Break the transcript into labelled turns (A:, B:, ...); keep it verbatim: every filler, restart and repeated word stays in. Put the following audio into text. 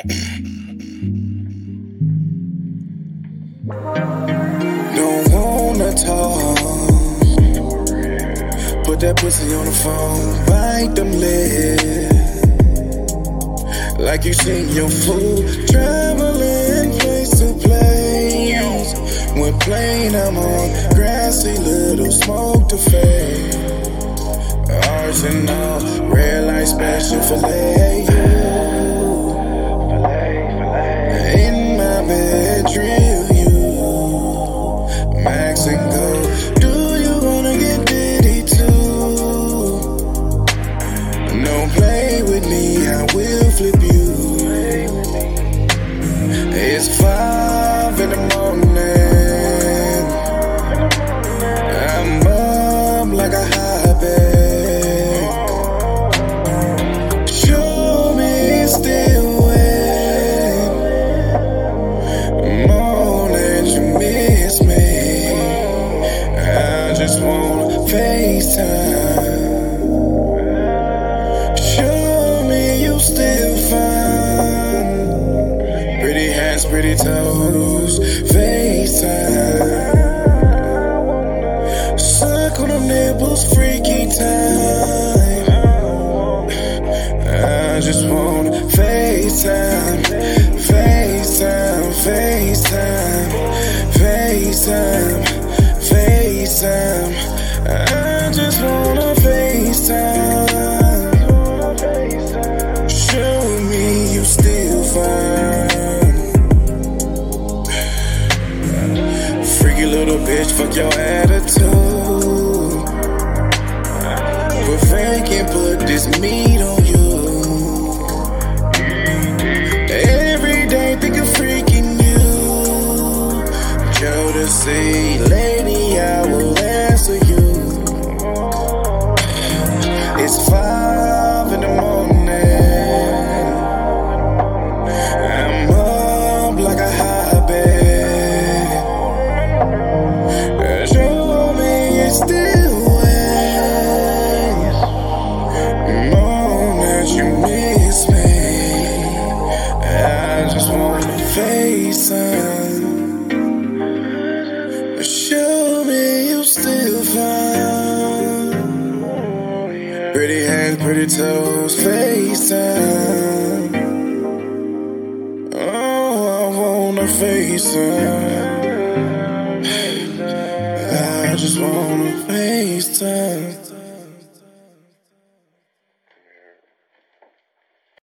A: Don't wanna talk. Put that pussy on the phone, bite them lips. Like you seen your food, traveling place to place. When plane I'm on, grassy little smoke to fade. Arsenal, red light special filet. In my bed, drill you, max and go. Do you wanna get ditty too? No, play with me, I will flip you. It's five in the morning. I'm up like a high bed. Show me it's still wet. More than you miss me. I just wanna FaceTime. Show me you still fine. Pretty hands, pretty toes, FaceTime. Suck on them nipples, freaky time. I just wanna FaceTime, FaceTime, FaceTime, FaceTime, FaceTime. I just wanna FaceTime. Show me you still fine. Freaky little bitch, fuck your attitude. But Frank can put this meat on you. Every day think of freaking you. Jodeci, lady, I will answer you. It's five in the morning. I'm up like a high bed. Show me it's still wet. More that you miss me. I just wanna FaceTime. Show me you still fine. Pretty hands, pretty toes, FaceTime. Oh, I wanna FaceTime. I just wanna FaceTime.